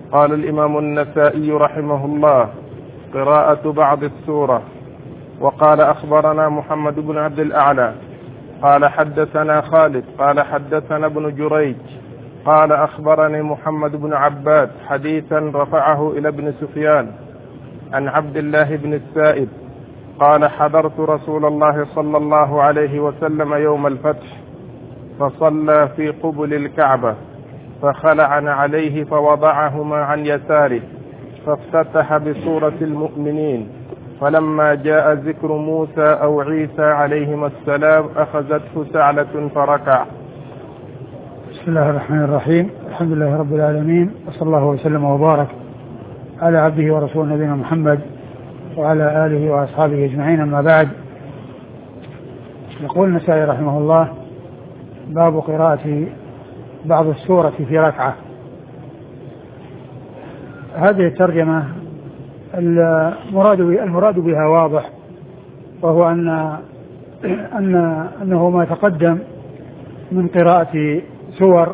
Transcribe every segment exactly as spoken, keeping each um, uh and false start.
قال الإمام النسائي رحمه الله: قراءة بعض السورة. وقال: أخبرنا محمد بن عبد الأعلى قال حدثنا خالد قال حدثنا ابن جريج قال أخبرني محمد بن عباد حديثا رفعه إلى ابن سفيان عن عبد الله بن السائب قال: حضرت رسول الله صلى الله عليه وسلم يوم الفتح فصلى في قبل الكعبة فخلعن عليه فوضعهما عن يساره فافتتح بسورة المؤمنين، فلما جاء ذكر موسى أو عيسى عليهما السلام أخذته سعلة فركع. بسم الله الرحمن الرحيم. الحمد لله رب العالمين، وصلى الله وسلم وبارك على عبده ورسوله نبينا محمد وعلى آله وأصحابه أجمعين، أما بعد. يقول النسائي رحمه الله: باب قراءة بعض السورة في ركعة. هذه الترجمة المراد المراد بها واضح، وهو أن أن أنه ما تقدم من قراءة سور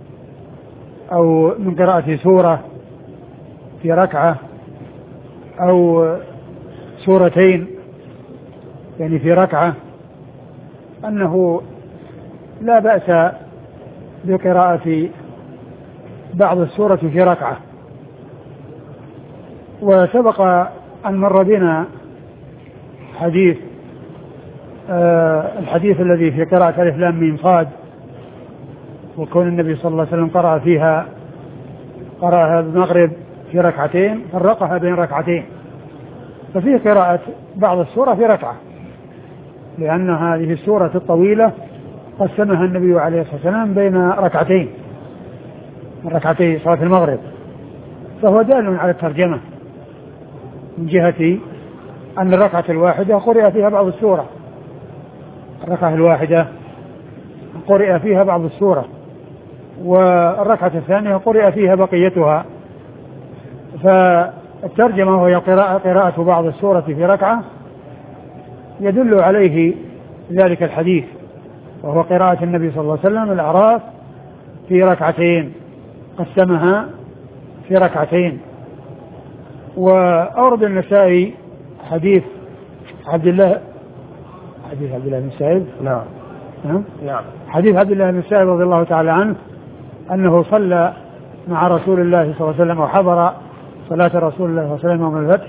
أو من قراءة سورة في ركعة أو سورتين يعني في ركعة، أنه لا بأس بقراءة بعض السورة في ركعة. وسبق أن مر بنا حديث آه الحديث الذي في قراءة ألف لام ميم صاد، وكون النبي صلى الله عليه وسلم قرأ فيها قرأها المغرب في ركعتين فرقها بين ركعتين، ففيه قراءة بعض السورة في ركعة، لأن هذه السورة الطويلة قسمها النبي عليه الصلاة والسلام بين ركعتين من ركعتي صلاة المغرب، فهو دال على الترجمة من جهة أن الركعة الواحدة قرئ فيها بعض السورة، الركعة الواحدة قرئ فيها بعض السورة، والركعة الثانية قرئ فيها بقيتها. فالترجمة وهي قراءة, قراءة بعض السورة في ركعة يدل عليه ذلك الحديث، وهو قراءة النبي صلى الله عليه وسلم الأعراف في ركعتين، قسمها في ركعتين. وأورد النسائي حديث عبد الله حديث عبد الله بن السائب نعم نعم حديث عبد الله بن السائب رضي الله تعالى عنه أنه صلى مع رسول الله صلى الله عليه وسلم وحضر صلاة رسول الله صلى الله عليه وسلم يوم الفتح،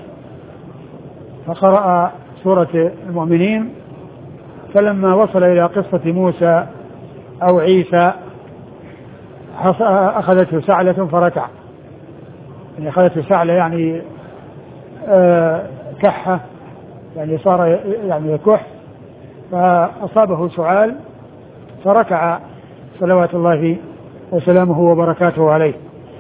فقرأ سورة المؤمنين، فلما وصل إلى قصة موسى أو عيسى أخذته سعلة فركع، يعني أخذته سعلة يعني آه كحة، يعني صار يعني كح، فأصابه سعال فركع صلوات الله وسلامه وبركاته عليه.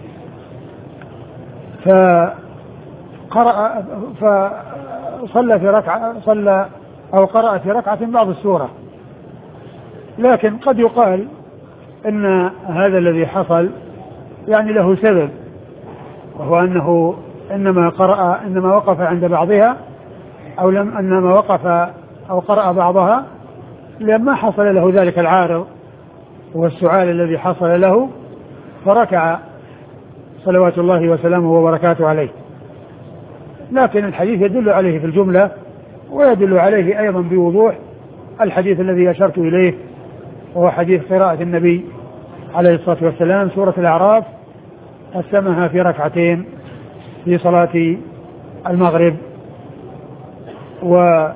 فقرأ فصلى في ركعة صلى أو قرأ في ركعة بعض السورة، لكن قد يقال إن هذا الذي حصل يعني له سبب، وهو أنه إنما قرأ إنما وقف عند بعضها أو لم إنما وقف أو قرأ بعضها لما حصل له ذلك العارض والسعال الذي حصل له، فركع صلوات الله وسلامه وبركاته عليه. لكن الحديث يدل عليه في الجملة، ويدل عليه أيضا بوضوح الحديث الذي أشرت إليه، وهو حديث قراءة النبي عليه الصلاة والسلام سورة الأعراف قسمها في ركعتين في صلاة المغرب. و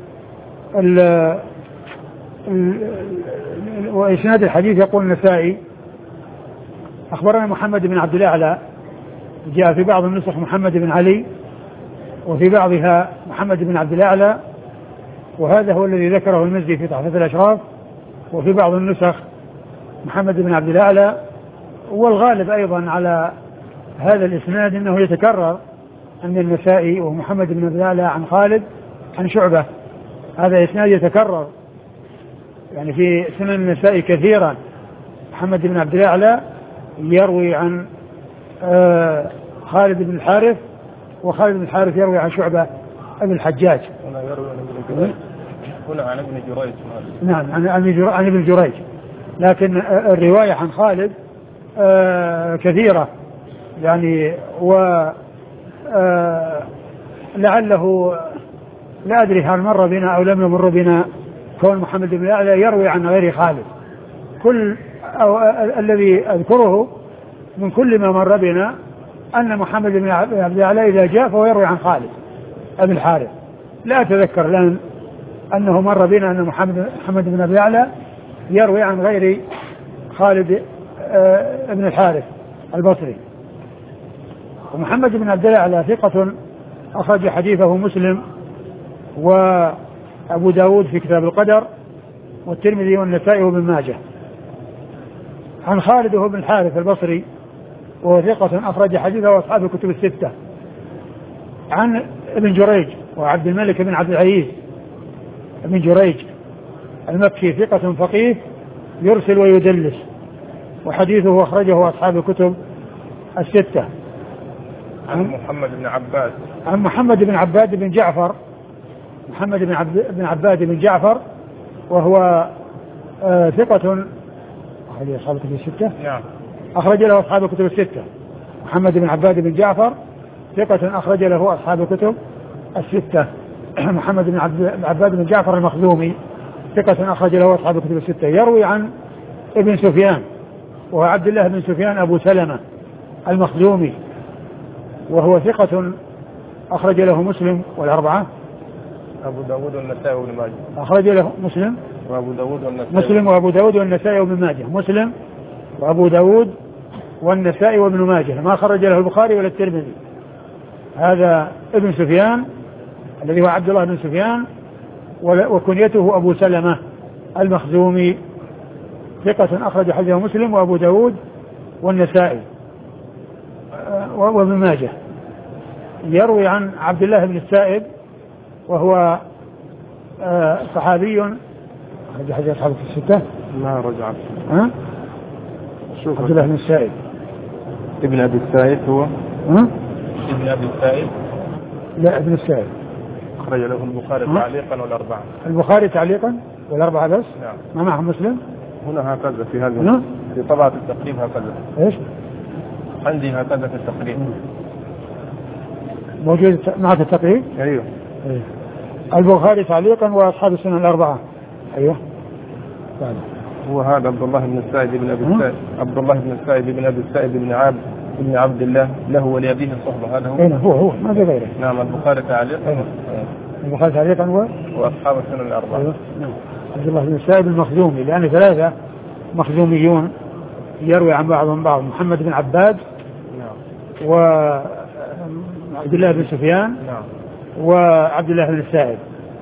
وإسناد الحديث يقول النسائي: أخبرنا محمد بن عبد الأعلى، جاء في بعض النسخ محمد بن علي، وفي بعضها محمد بن عبد الأعلى، وهذا هو الذي ذكره المزي في تحفة الأشراف، وفي بعض النسخ محمد بن عبد الأعلى. والغالب أيضا على هذا الإسناد أنه يتكرر عند النسائي، ومحمد بن عبد الأعلى عن خالد عن شعبة، هذا إسناد يتكرر يعني في سنن النسائي كثيرا. محمد بن عبد الأعلى يروي عن آه خالد بن الحارث، وخالد بن الحارث يروي عن شعبة ابن الحجاج. هنا يروي عن ابن جريج هنا عن ابن جريج نعم عن ابن جريج، لكن الرواية عن خالد آه كثيرة، يعني و آه لعله لا أدري هل مر بنا أو لم يمر بنا كون محمد بن الأعلى يروي عن غير خالد. كل أو الذي أذكره من كل ما مر بنا أن محمد بن الأعلى إذا جاء فهو يروي عن خالد أبي الحارث. لا أتذكر لأن أنه مر بنا أن محمد محمد بن الأعلى يروي عن غير خالد آه بن الحارث البصري. ومحمد بن عبد الأعلى ثقة أخرج حديثه مسلم وأبو داود في كتاب القدر والترمذي والنسائي وابن ماجه. عن خالد هو بن الحارث البصري وهو ثقة أخرج حديثه وأصحاب الكتب الستة. عن ابن جريج وعبد الملك بن عبد العزيز ابن جريج المكي ثقة فقيه يرسل ويدلس وحديثه أخرجه أصحاب الكتب الستة. عن محمد بن عباد عن محمد بن عباد بن جعفر محمد بن, عبد بن عباد بن جعفر وهو آه ثقة أخرج أصحاب الكتب الستة. نعم. أخرج له أصحاب الكتب الستة. محمد بن عباد بن جعفر ثقة أخرج له أصحاب الكتب الستة. محمد بن عباد بن جعفر المخزومي ثقة أخرج له أصحاب الكتب الستة. يروي عن ابن سفيان وهو عبد الله بن سفيان أبو سلمة المخزومي وهو ثقة أخرج له مسلم والأربعة. أبو داود والنسائي وابن ماجه. أخرج له مسلم وأبو داود والنسائي. مسلم وأبو داود والنسائي وابن ماجه. مسلم وأبو داود والنسائي وابن ماجه ما خرج له البخاري ولا الترمذي. هذا ابن سفيان الذي هو عبد الله بن سفيان وكنيته أبو سلمة المخزومي ثقة أخرج حديثه مسلم وأبو داود والنسائي وابن ماجه. يروي عن عبد الله بن السائب وهو صحابي أخرج حديث أصحاب الستة. ما رجع ها شوف عبد الله بن السائب ابن أبي السائب هو ها ابن أبي السائب. لا ابن السائب أخرج له البخاري تعليقا والأربعة. البخاري تعليقا والأربعة بس. نعم. ما معهم مسلم هنا هكذا في هذا في طبعة التقريب هكذا. ايش عندي هكذا في التقريب موجود معك التقريب. ايوه ايوه البخاري تعليقا واصحاب السنن الاربعه. ايوه طيب. هو هذا عبد الله بن السائب بن ابي السائب عبد الله بن السائب بن ابي السائب بن عبد بن عبد الله له ولأبيه صحبه. هذا هو. اين هو هو ما في غيره. نعم. البخاري تعليقا. أيوه. البخاري تعليقا هو واصحاب السنن الاربعه. ايوه نعم. عبد الله بن السائب المخزومي لان ثلاثه مخزوميون يروي عن بعضهم بعض. محمد بن عباد نعم. وعبد الله بن سفيان نعم. وعبد الله بن السائب.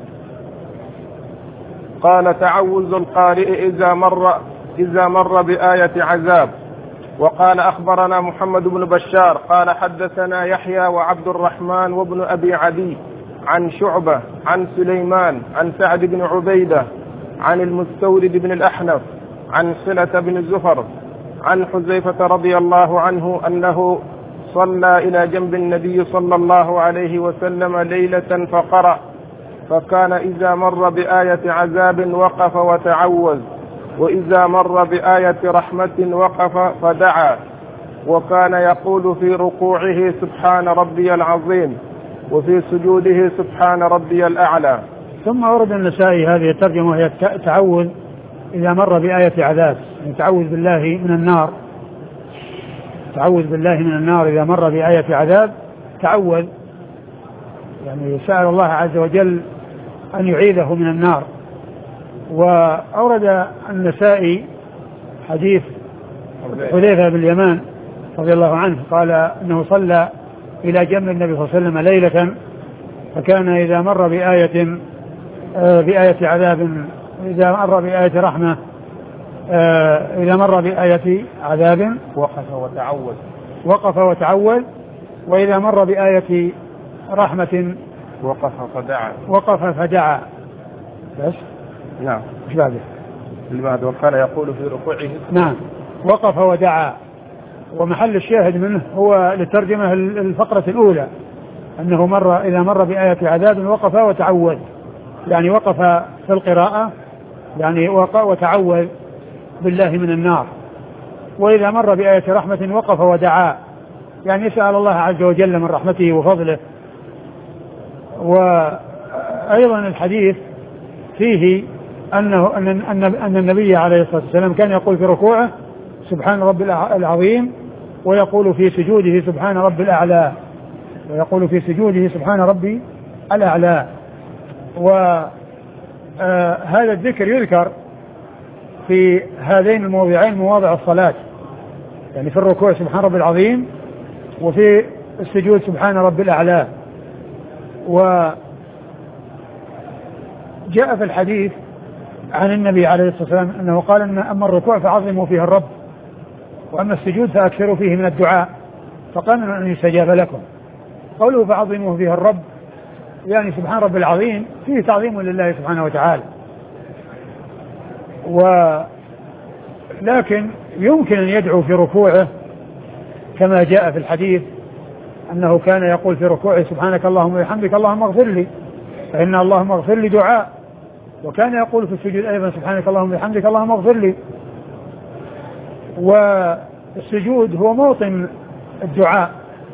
قال تعوذ القارئ إذا مر إذا مر بآية عذاب. وقال أخبرنا محمد بن بشار قال حدثنا يحيى وعبد الرحمن وابن أبي عدي عن شعبة عن سليمان عن سعد بن عبيدة عن المستورد بن الأحنف عن صلة بن الزفر عن حذيفة رضي الله عنه أنه صلى إلى جنب النبي صلى الله عليه وسلم ليلة فقرأ فكان إذا مر بآية عذاب وقف وتعوذ وإذا مر بآية رحمة وقف فدعا وكان يقول في ركوعه سبحان ربي العظيم وفي سجوده سبحان ربي الأعلى. ثم أورد النسائي هذه الترجمة وهي التعوذ إذا مر بآية عذاب يعني تعوذ بالله من النار. تعوذ بالله من النار إذا مر بآية عذاب تعوذ يعني سأل الله عز وجل أن يعيذه من النار. وأورد النسائي حديث حذيفة بن اليمان رضي الله عنه قال أنه صلى إلى جنب النبي صلى الله عليه وسلم ليلة فكان إذا مر بآية بآية عذاب إذا مر بآية رحمة إذا مر بآية عذاب وقف وتعوذ وقف وتعوذ وإذا مر بآية رحمة وقف فدعا وقف فدعا بس. نعم. ايش بعده؟ اللي بعده وكان يقول في ركوعه. نعم. وقف ودعا. ومحل الشاهد منه هو للترجمة الفقرة الأولى أنه مر إذا مر بآية عذاب وقف وتعوذ يعني وقف في القراءة يعني وقف وتعوذ بالله من النار. وإذا مر بآية رحمة وقف ودعا يعني يسأل الله عز وجل من رحمته وفضله. وأيضا الحديث فيه أنه أن, أن, أن النبي عليه الصلاة والسلام كان يقول في ركوعه سبحان رب العظيم، ويقول في سجوده سبحان رب الأعلى، ويقول في سجوده سبحان ربي الأعلى. وهذا الذكر يذكر في هذين الموضعين مواضع الصلاة، يعني في الركوع سبحان رب العظيم، وفي السجود سبحان رب الأعلى. وجاء في الحديث عن النبي عليه الصلاة والسلام أنه قال أن أما الركوع فعظموا فيه الرب، وأما السجود فأكثروا فيه من الدعاء، فقال أن يستجاب لكم. قوله فعظموا فيه الرب يعني سبحان رب العظيم فيه تعظيم لله سبحانه وتعالى. ولكن يمكن أن يدعو في ركوعه كما جاء في الحديث أنه كان يقول في ركوعه سبحانك اللهم وبحمدك اللهم اغفر لي، فإن اللهم اغفر لي دعاء. وكان يقول في السجود أيضا سبحانك اللهم وبحمدك اللهم اغفر لي. والسجود هو موطن الدعاء،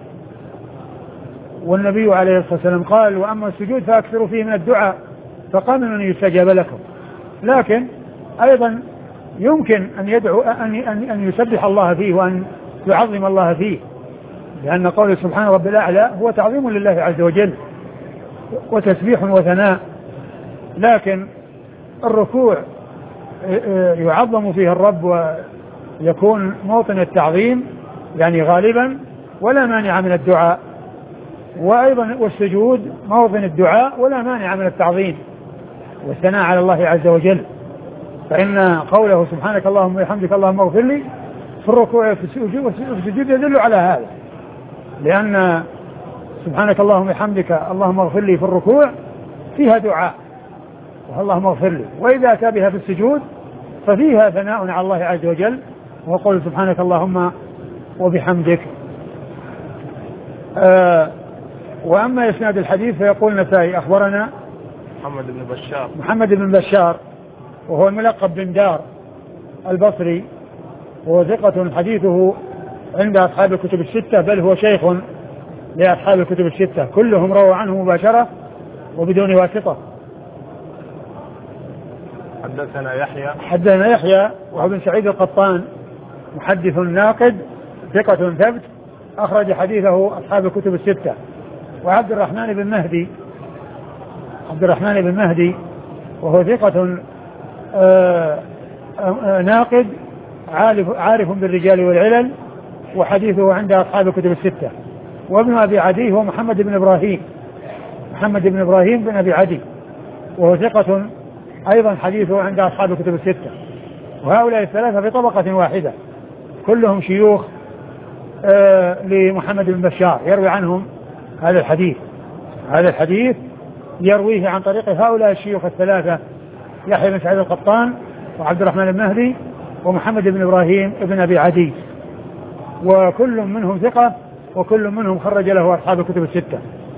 والنبي عليه الصلاة والسلام قال وأما السجود فأكثروا فيه من الدعاء، فقال أن يستجاب لكم. لكن أيضا يمكن أن يدعو أن, أن, أن يسبح الله فيه وأن يعظم الله فيه، لأن قول سبحان رب الأعلى هو تعظيم لله عز وجل وتسبيح وثناء. لكن الركوع يعظم فيه الرب ويكون موطن التعظيم يعني غالبا، ولا مانع من الدعاء. وأيضا والسجود موطن الدعاء ولا مانع من التعظيم والثناء على الله عز وجل. فإن قوله سبحانك اللهم وبحمدك اللهم اغفر لي في الركوع في السجود يدل على هذا، لأن سبحانك اللهم وبحمدك اللهم اغفر لي في الركوع فيها دعاء اللهم اغفر لي، وإذا أتى بها في السجود ففيها ثناء على الله عز وجل وقول سبحانك اللهم وبحمدك. آه وأما إسناد الحديث فيقول النسائي أخبرنا محمد بن بشار محمد بن بشار وهو الملقب بن دار البصري، وهو ثقة حديثه عند أصحاب الكتب الستة، بل هو شيخ لأصحاب الكتب الستة، كلهم رووا عنه مباشرة وبدون واسطة. حدثنا يحيى حدثنا يحيى وهو بن سعيد القطان محدث ناقد ثقة ثبت أخرج حديثه أصحاب الكتب الستة. وعبد الرحمن بن مهدي عبد الرحمن بن مهدي وهو ثقة آآ آآ ناقد عارف, عارف بالرجال والعلل، وحديثه عند أصحاب الكتب الستة. وابن أبي عدي هو محمد بن إبراهيم محمد بن إبراهيم بن أبي عدي وهو ثقة أيضا حديثه عند أصحاب الكتب الستة. وهؤلاء الثلاثة في طبقة واحدة كلهم شيوخ لمحمد بن بشار يروي عنهم هذا الحديث. هذا الحديث يرويه عن طريق هؤلاء الشيوخ الثلاثة يحيى بن سعيد القطان وعبد الرحمن المهدي ومحمد بن إبراهيم بن أبي عدي، وكل منهم ثقة وكل منهم خرج له أصحاب الكتب الستة.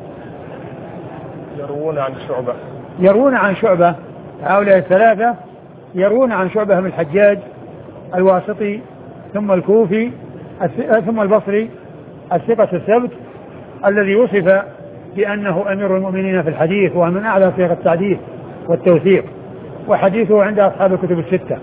يروون عن شعبة يروون عن شعبة هؤلاء الثلاثة يروون عن شعبة من الحجاج الواسطي ثم الكوفي ثم البصري الثقة الثبت الذي وصف بأنه أمير المؤمنين في الحديث ومن أعلى صيغ التعديل والتوثيق، وحديثه عند أصحاب الكتب الستة.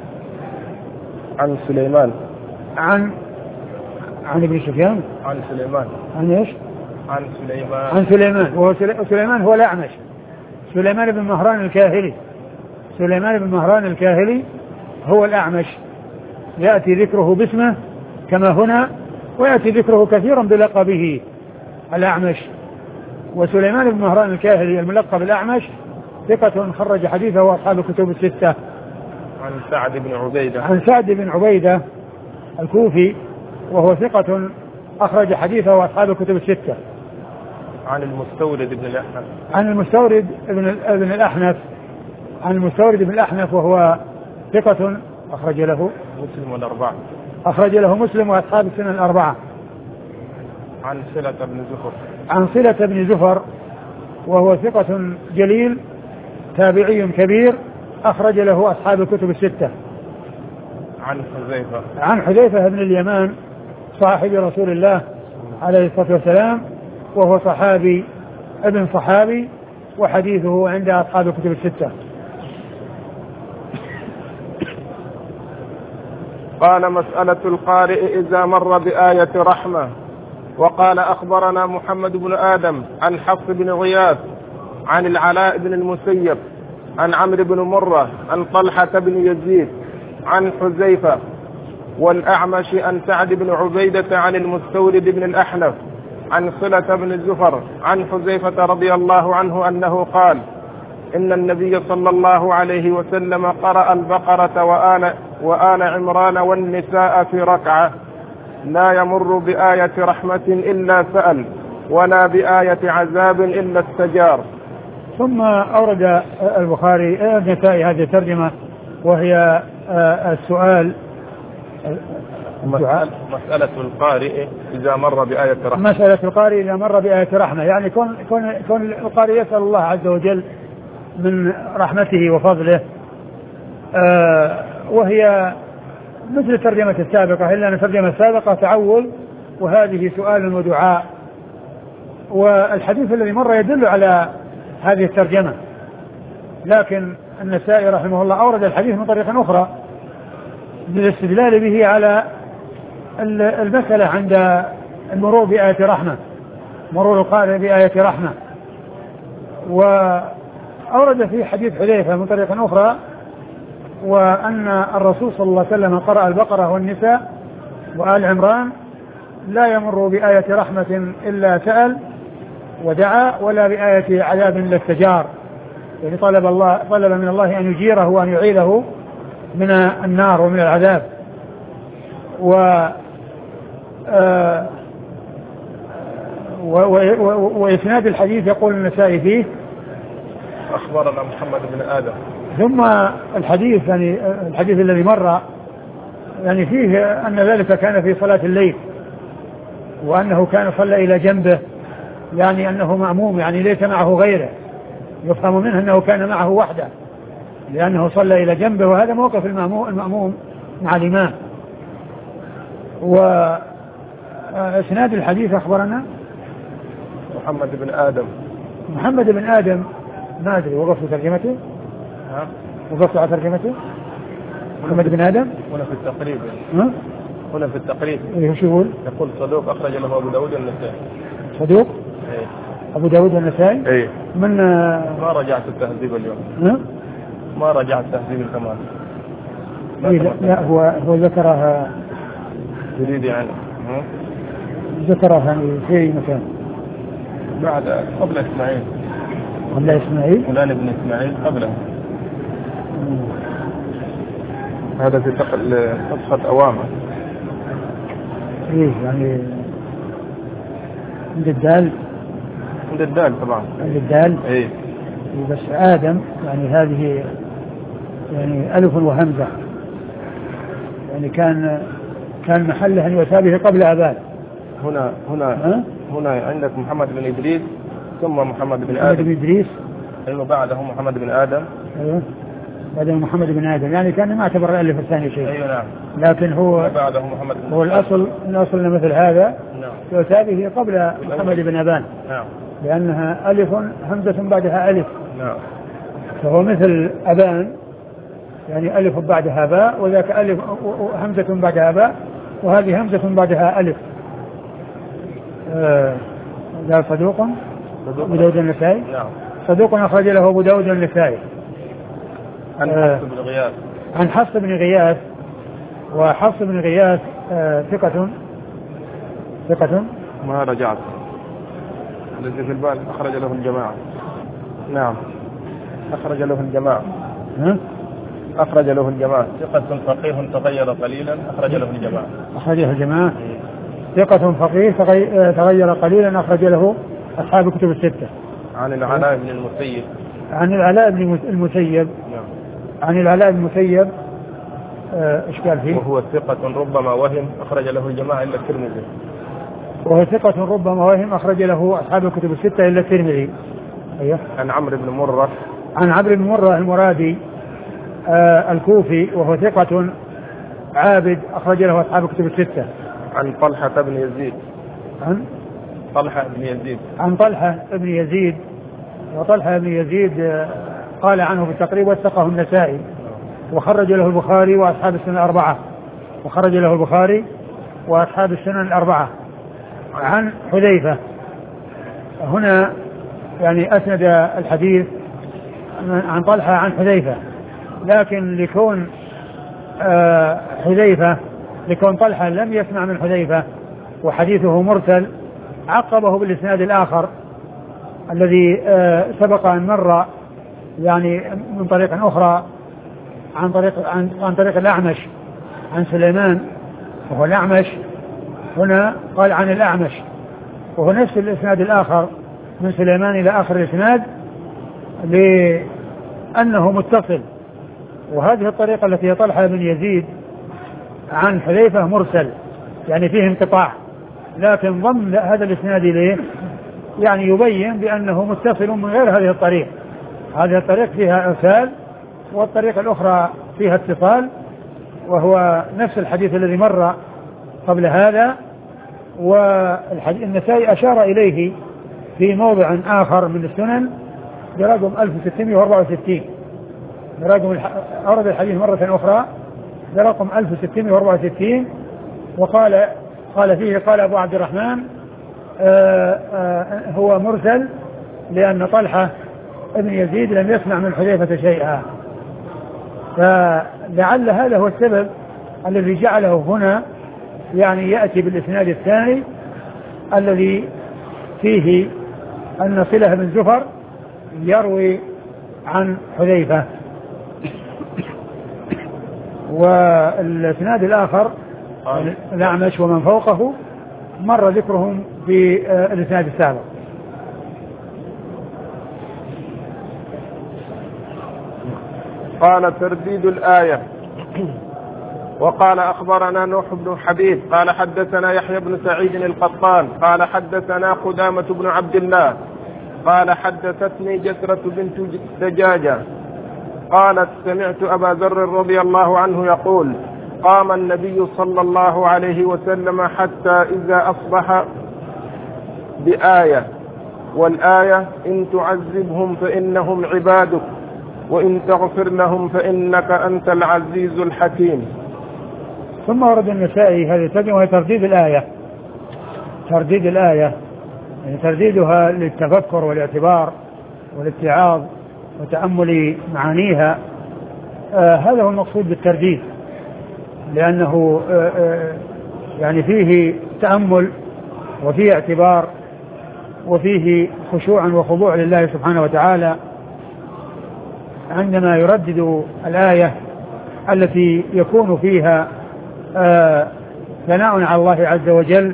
عن سليمان عن عن ابن سفيان عن سليمان عن ايش؟ عن سليمان عن سليمان وهو سليمان هو الأعمش سليمان بن مهران الكاهلي سليمان بن مهران الكاهلي هو الأعمش، يأتي ذكره باسمه كما هنا، ويأتي ذكره كثيرا بلقبه الأعمش. وسليمان بن مهران الكاهلي الملقب الأعمش ثقة خرج حديثه أصحاب الكتب الستة. عن سعد بن عبيدة عن سعد بن عبيدة الكوفي وهو ثقة أخرج حديثه أصحاب الكتب الستة. عن المستورد بن الأحنف عن المستورد بن ابن الأحنف عن المستورد بن الأحنف وهو ثقة أخرج له مسلم والأربعة أخرج له مسلم وأصحاب السنن الأربعة. عن صلة بن زفر عن صلة بن زفر وهو ثقة جليل تابعي كبير أخرج له أصحاب الكتب الستة. عن حذيفة عن حذيفة بن اليمان صاحب رسول الله عليه الصلاة والسلام، وهو صحابي ابن صحابي، وحديثه عند أصحاب الكتب الستة. قال مسألة القارئ إذا مر بآية رحمة. وقال أخبرنا محمد بن آدم عن حفص بن غياث عن العلاء بن المسيب عن عمرو بن مرة عن طلحة بن يزيد عن حذيفة والأعمش عن سعد بن عبيدة عن المستورد بن الأحنف عن صلة بن الزفر عن حذيفة رضي الله عنه أنه قال إن النبي صلى الله عليه وسلم قرأ البقرة وآل, وآل عمران والنساء في ركعة لا يمر بآية رحمة إلا سأل ولا بآية عذاب إلا استجار. ثم أورد البخاري النسائي هذه الترجمة وهي السؤال مسألة القارئ إذا مر بآية رحمة. مسألة القارئ إذا مر بآية رحمة، يعني كون كون كون القارئ يسأل الله عز وجل من رحمته وفضله، آه وهي مثل الترجمة السابقة، إلا أن الترجمة السابقة تعول وهذه سؤال ودعاء، والحديث الذي مر يدل على هذه الترجمة، لكن النسائي رحمه الله أورد الحديث من طريق أخرى للاستدلال به على المسألة عند المرور بآية رحمة، مرور القارئ بآية رحمة. وأورد في حديث حذيفة من طريق أخرى وأن الرسول صلى الله عليه وسلم قرأ البقرة والنساء وآل عمران لا يمر بآية رحمة إلا سأل ودعا ولا بآية عذاب إلا استجار، يعني طلب الله طلب من الله أن يجيره وأن يعيده من النار ومن العذاب. و آه وإسناد الحديث يقول النسائي فيه أخبرنا محمد بن آدم. ثم الحديث يعني الحديث الذي مر يعني فيه أن ذلك كان في صلاة الليل، وأنه كان صلى إلى جنبه، يعني أنه مأموم، يعني ليس معه غيره، يفهم منه أنه كان معه وحده لأنه صلى إلى جنبه، وهذا موقف المأموم مع الإمام. وإسناد الحديث أخبرنا محمد بن آدم. محمد بن آدم ما أدري وقفت ترجمته، وقفت على ترجمته محمد بن آدم هنا في التقريب، ها؟ هنا في التقريب إيه شو يقول؟ يقول صدوق أخرج له أبو داود النسائي. صدوق؟ إيه. أبو داود النسائي؟ إيه. من ما رجعت التهذيب اليوم. ها؟ ما رجعت تهذيب الكمال. إيه لا, لا هو هو ذكرها. تريد يعني؟ ها؟ ذكرها يعني في أي مكان؟ بعد قبل إسماعيل. قبل إسماعيل؟ فلان ابن إسماعيل قبله. هذا في نسخة أوامر. إيه يعني عند الدال. عند الدال طبعا. عند الدال. إيه. بس آدم يعني هذه يعني ألف وهمزة، يعني كان كان محله أن يثابه قبل أبان. هنا هنا ها؟ هنا عندك محمد بن إدريس ثم محمد بن محمد آدم. بن إدريس. أيوة بعده محمد بن آدم. أيوة بعده محمد بن آدم، يعني كان ما اعتبر الألف الثاني شيء. أيوة نعم. لكن هو بعده محمد بن هو الأصل الأصل مثل هذا. نعم. يثابه قبل محمد بن أبان. نعم. لأنها ألف همزة بعدها ألف. نعم. فهو مثل أبان، يعني ألف بعدها باء، وذاك ألف همزة بعدها باء، وهذه همزة بعدها ألف. آه لا صدوق أبو داود النسائي. نعم. صدوق أخرج له أبو داود النسائي. عن حفص بن غياث. عن حفص بن غياث، وحفص بن غياث آه ثقة ثقة ما رجعت الذي في البال أخرج له الجماعة. نعم أخرج له الجماعة. ها؟ أخرج له الجماعة. ثقة فقيه تغير قليلا أخرج له الجماعة. أخرج له الجماعة. ثقة فقيه تغير قليلا أخرج له أصحاب الكتب الستة. عن العلاء بن المسيب. عن العلاء بن المسيب. نعم. عن العلاء بن المسيب إشكال فيه. وهو ثقة ربما وهم أخرج له الجماعة إلا الترمذي. وهو ثقة ربما وهم أخرج له أصحاب الكتب الستة إلا الترمذي. أيوه. عن عمرو بن مرة. عن عمرو بن مرة المرادي آه الكوفي، وهو ثقة عابد أخرج له أصحاب الكتب الستة. عن طلحة بن يزيد. عن طلحة بن يزيد عن طلحة بن يزيد، وطلحة بن يزيد قال عنه في التقريب وثقه النسائي وخرج له البخاري وأصحاب السنن الأربعة وخرج له البخاري وأصحاب السنن الأربعة. عن حذيفة، هنا يعني أسند الحديث عن طلحة عن حذيفة، لكن لكون آه حذيفة لكون طلحة لم يسمع من حذيفة وحديثه مرسل عقبه بالإسناد الآخر الذي آه سبق أن مر يعني من طريق أخرى عن طريق عن, عن طريق الأعمش عن سليمان وهو الأعمش، هنا قال عن الأعمش وهو نفس الإسناد الآخر من سليمان إلى آخر الإسناد لأنه متصل. وهذه الطريقة التي طلحة بن يزيد عن حذيفة مرسل يعني فيه انقطاع، لكن ضمن هذا الإسناد ليه يعني يبين بأنه متصل من غير هذه الطريق. هذه الطريق فيها إرسال والطريقة الأخرى فيها اتصال، وهو نفس الحديث الذي مر قبل هذا. والنسائي أشار إليه في موضع آخر من السنن برقم ألف وستمائة وأربعة وستين، برقم أورد الحديث مرة أخرى برقم ألف وستمائة وأربعة وستين، وقال قال فيه قال أبو عبد الرحمن آآ آآ هو مرسل لأن طلحة ابن يزيد لم يسمع من حذيفة شيئا، فلعل هذا هو السبب الذي جعله هنا يعني يأتي بالإسناد الثاني الذي فيه أن صلة بن زفر يروي عن حذيفة. والإسناد الآخر الأعمش ومن فوقه مر ذكرهم في الإسناد السابق. قال ترديد الآية. وقال أخبرنا نوح بن حبيب قال حدثنا يحيى بن سعيد القطان قال حدثنا قدامة بن عبد الله قال حدثتني جسرة بنت دجاجة قالت سمعت أبا ذر رضي الله عنه يقول قام النبي صلى الله عليه وسلم حتى إذا أصبح بآية، والآية إن تعذبهم فإنهم عبادك وإن تغفر لهم فإنك أنت العزيز الحكيم. ثم ورد النسائي هذه الترجمة وهي ترديد الآية، ترديد الآية يعني ترديدها للتفكر والاعتبار والاتعاظ وتأمل معانيها. آه هذا هو المقصود بالترديد، لأنه آه آه يعني فيه تأمل وفيه اعتبار وفيه خشوع وخضوع لله سبحانه وتعالى عندما يردد الآية التي يكون فيها آه ثناء على الله عز وجل،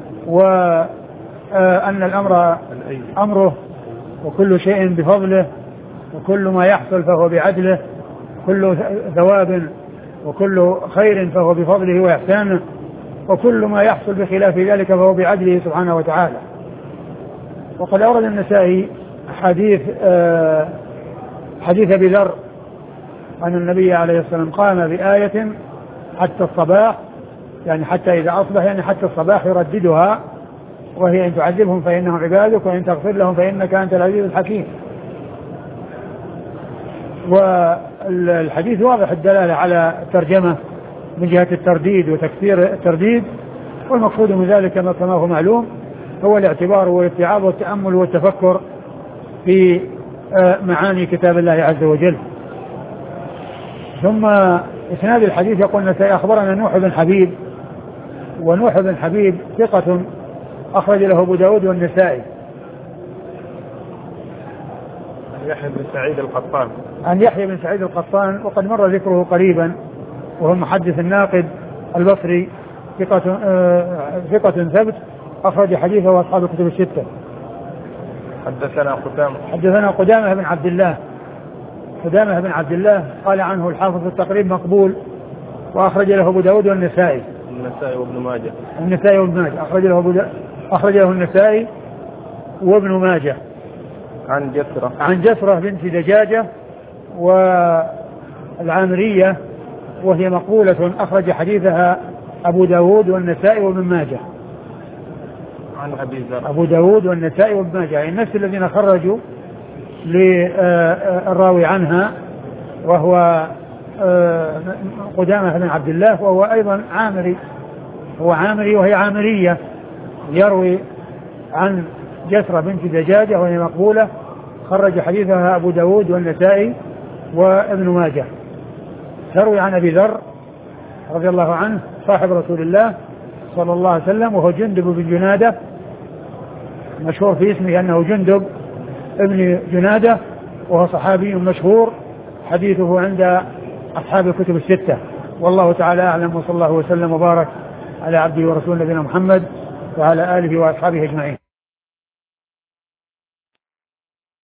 وأن الأمر أمره وكل شيء بفضله وكل ما يحصل فهو بعدله، كل ثواب وكل خير فهو بفضله وإحسانه، وكل ما يحصل بخلاف ذلك فهو بعدله سبحانه وتعالى. وقد أورد النسائي حديث آه حديث أبي ذر أن النبي عليه الصلاة والسلام قام بآية حتى الصباح، يعني حتى إذا أصبح يعني حتى الصباح يرددها، وهي إن تعذبهم فإنهم عبادك وإن تغفر لهم فإنك أنت العزيز الحكيم. والحديث واضح الدلالة على الترجمة من جهة الترديد وتكثير الترديد، والمقصود من ذلك كما هو معلوم هو الاعتبار والاتعاظ والتأمل والتفكر في معاني كتاب الله عز وجل. ثم إسناد الحديث يقول أخبرنا نوح بن حبيب، ونوح بن حبيب ثقة أخرج له أبو داود والنسائي. يحيى بن سعيد القطان عن يحيى بن سعيد القطان وقد مر ذكره قريبا، وهو محدث الناقد البصري ثقة آه ثقة ثبت أخرج حديثه وأصحاب الكتب الستة. حدثنا قدامة حدثنا قدامة بن عبد الله قدامة بن عبد الله قال عنه الحافظ التقريب مقبول، وأخرج له أبو داود والنسائي النسائي وابن ماجه النسائي وابن ماجه أخرج له أبو أخرج له النسائي وابن ماجه. عن جسرة عن جسرة بنت دجاجة والعامرية وهي مقبولة أخرج حديثها أبو داود والنسائي وابن ماجه. عن أبي ذر. أبو داود والنسائي وابن ماجه يعني النفس الذين خرجوا للراوي عنها، وهو قدامة بن عبد الله وهو أيضا عامري، هو عامري وهي عامرية، يروي عن جسرة بنت دجاجة وهي مقبولة، خرج حديثها أبو داود والنسائي وابن ماجه. تروي عن أبي ذر رضي الله عنه صاحب رسول الله صلى الله عليه وسلم، وهو جندب بن جنادة، مشهور في اسمه أنه جندب ابن جنادة، وهو صحابي مشهور، حديثه عند أصحاب الكتب الستة. والله تعالى أعلم، وصلى الله وسلم وبارك على عبده ورسوله نبينا محمد وعلى آله وأصحابه أجمعين.